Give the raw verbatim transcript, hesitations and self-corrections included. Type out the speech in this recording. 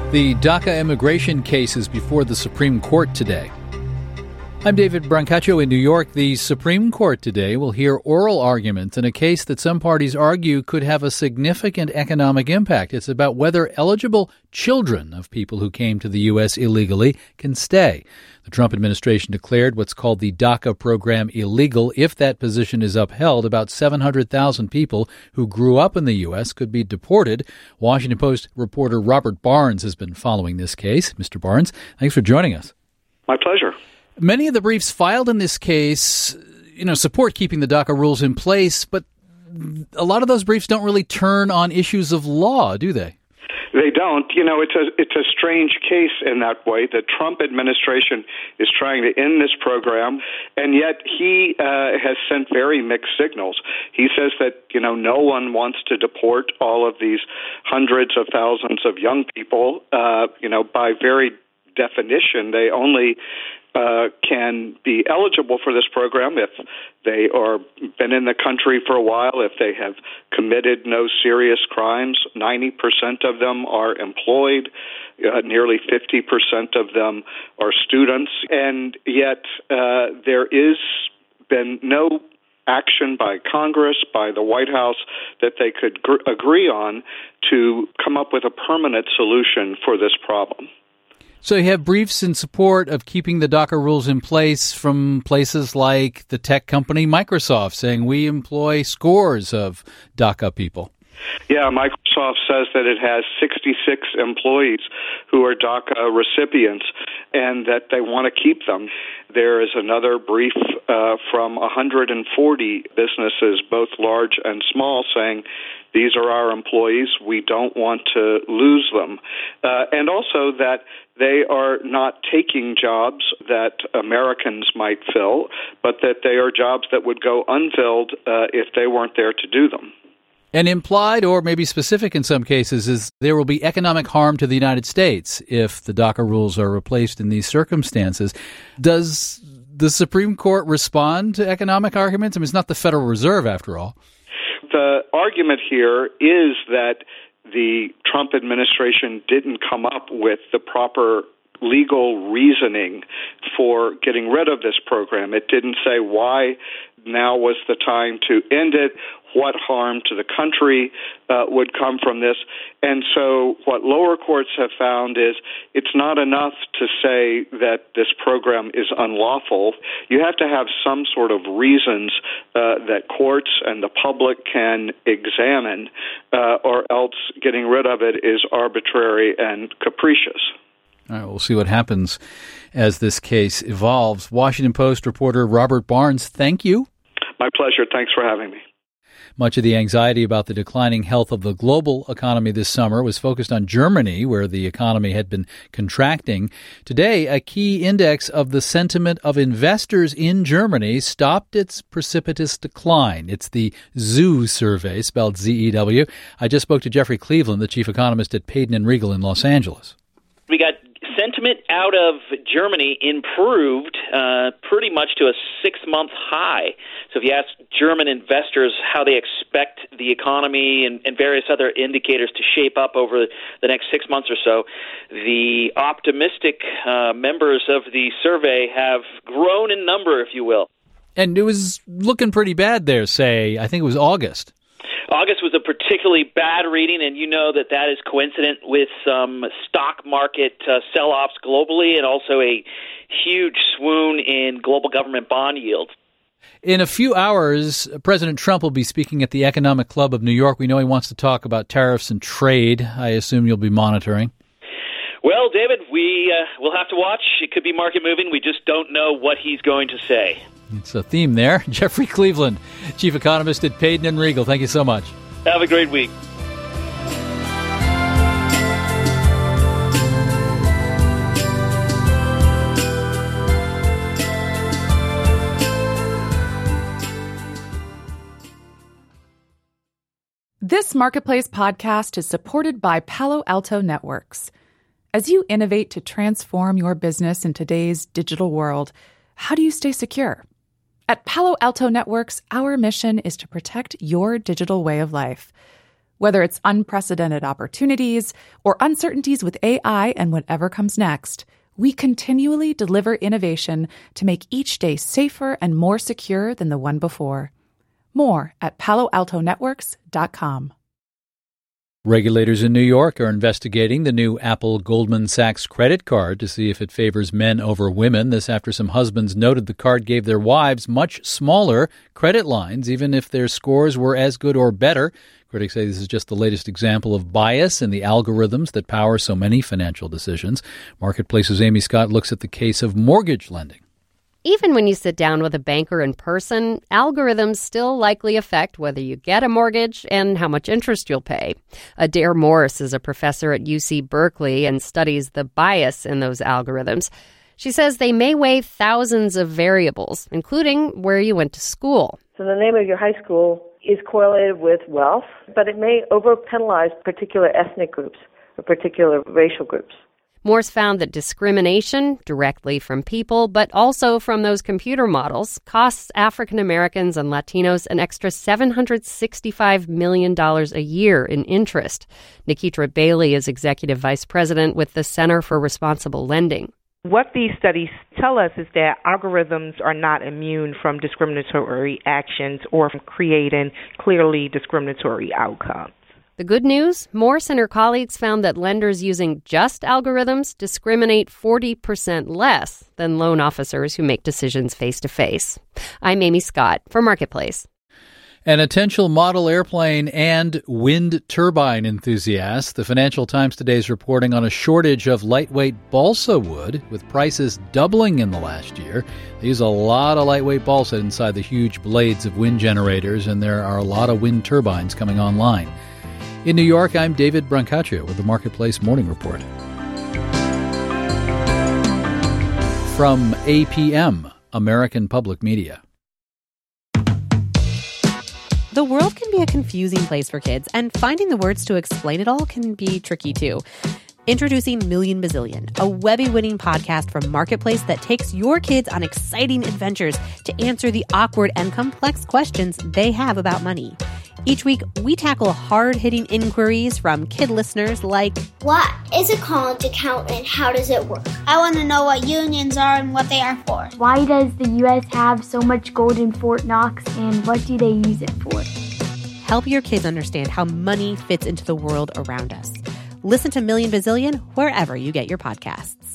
The DACA immigration case is before the Supreme Court today. I'm David Brancaccio in New York. The Supreme Court today will hear oral arguments in a case that some parties argue could have a significant economic impact. It's about whether eligible children of people who came to the U S illegally can stay. The Trump administration declared what's called the DACA program illegal. If that position is upheld, about seven hundred thousand people who grew up in the U S could be deported. Washington Post reporter Robert Barnes has been following this case. Mister Barnes, thanks for joining us. My pleasure. Many of the briefs filed in this case, you know, support keeping the DACA rules in place, but a lot of those briefs don't really turn on issues of law, do they? They don't. You know, it's a it's a strange case in that way. The Trump administration is trying to end this program, and yet he uh, has sent very mixed signals. He says that, you know, no one wants to deport all of these hundreds of thousands of young people. Uh, you know, by very definition, they only Uh, can be eligible for this program if they are been in the country for a while, if they have committed no serious crimes. ninety percent of them are employed. Uh, nearly fifty percent of them are students. And yet uh, there is been no action by Congress, by the White House, that they could gr- agree on to come up with a permanent solution for this problem. So you have briefs in support of keeping the DACA rules in place from places like the tech company Microsoft, saying we employ scores of DACA people. Yeah, Microsoft says that it has sixty-six employees who are DACA recipients and that they want to keep them. There is another brief uh, from one hundred forty businesses, both large and small, saying these are our employees. We don't want to lose them. Uh, and also that they are not taking jobs that Americans might fill, but that they are jobs that would go unfilled uh, if they weren't there to do them. And implied, or maybe specific in some cases, is there will be economic harm to the United States if the DACA rules are replaced in these circumstances. Does the Supreme Court respond to economic arguments? I mean, it's not the Federal Reserve, after all. The argument here is that the Trump administration didn't come up with the proper legal reasoning for getting rid of this program. It didn't say why now was the time to end it, what harm to the country uh, would come from this. And so what lower courts have found is it's not enough to say that this program is unlawful. You have to have some sort of reasons uh, that courts and the public can examine, uh, or else getting rid of it is arbitrary and capricious. All right, we'll see what happens as this case evolves. Washington Post reporter Robert Barnes, thank you. My pleasure. Thanks for having me. Much of the anxiety about the declining health of the global economy this summer was focused on Germany, where the economy had been contracting. Today, a key index of the sentiment of investors in Germany stopped its precipitous decline. It's the Z E W survey, spelled Z E W. I just spoke to Jeffrey Cleveland, the chief economist at Payden and Regal in Los Angeles. We got sentiment out of Germany improved uh, pretty much to a six-month high. So if you ask German investors how they expect the economy and, and various other indicators to shape up over the next six months or so, the optimistic uh, members of the survey have grown in number, if you will. And it was looking pretty bad there, say, I think it was August. August was a particularly bad reading, and you know that that is coincident with some stock market uh, sell-offs globally and also a huge swoon in global government bond yields. In a few hours, President Trump will be speaking at the Economic Club of New York. We know he wants to talk about tariffs and trade. I assume you'll be monitoring. Well, David, we uh, will have to watch. It could be market moving. We just don't know what he's going to say. It's a theme there. Jeffrey Cleveland, chief economist at Payden and Regal. Thank you so much. Have a great week. This Marketplace podcast is supported by Palo Alto Networks. As you innovate to transform your business in today's digital world, how do you stay secure? At Palo Alto Networks, our mission is to protect your digital way of life. Whether it's unprecedented opportunities or uncertainties with A I and whatever comes next, we continually deliver innovation to make each day safer and more secure than the one before. More at palo alto networks dot com. Regulators in New York are investigating the new Apple Goldman Sachs credit card to see if it favors men over women. This after some husbands noted the card gave their wives much smaller credit lines, even if their scores were as good or better. Critics say this is just the latest example of bias in the algorithms that power so many financial decisions. Marketplace's Amy Scott looks at the case of mortgage lending. Even when you sit down with a banker in person, algorithms still likely affect whether you get a mortgage and how much interest you'll pay. Adair Morris is a professor at U C Berkeley and studies the bias in those algorithms. She says they may weigh thousands of variables, including where you went to school. So the name of your high school is correlated with wealth, but it may over-penalize particular ethnic groups or particular racial groups. Morse found that discrimination, directly from people, but also from those computer models, costs African Americans and Latinos an extra seven hundred sixty-five million dollars a year in interest. Nikitra Bailey is executive vice president with the Center for Responsible Lending. What these studies tell us is that algorithms are not immune from discriminatory actions or from creating clearly discriminatory outcomes. The good news, Morse and her colleagues found that lenders using just algorithms discriminate forty percent less than loan officers who make decisions face-to-face. I'm Amy Scott for Marketplace. An potential model airplane and wind turbine enthusiast. The Financial Times today is reporting on a shortage of lightweight balsa wood, with prices doubling in the last year. They use a lot of lightweight balsa inside the huge blades of wind generators, and there are a lot of wind turbines coming online. In New York, I'm David Brancaccio with the Marketplace Morning Report. From A P M, American Public Media. The world can be a confusing place for kids, and finding the words to explain it all can be tricky too. Introducing Million Bazillion, a Webby-winning podcast from Marketplace that takes your kids on exciting adventures to answer the awkward and complex questions they have about money. Each week, we tackle hard-hitting inquiries from kid listeners like, what is a college account and how does it work? I want to know what unions are and what they are for. Why does the U S have so much gold in Fort Knox and what do they use it for? Help your kids understand how money fits into the world around us. Listen to Million Bazillion wherever you get your podcasts.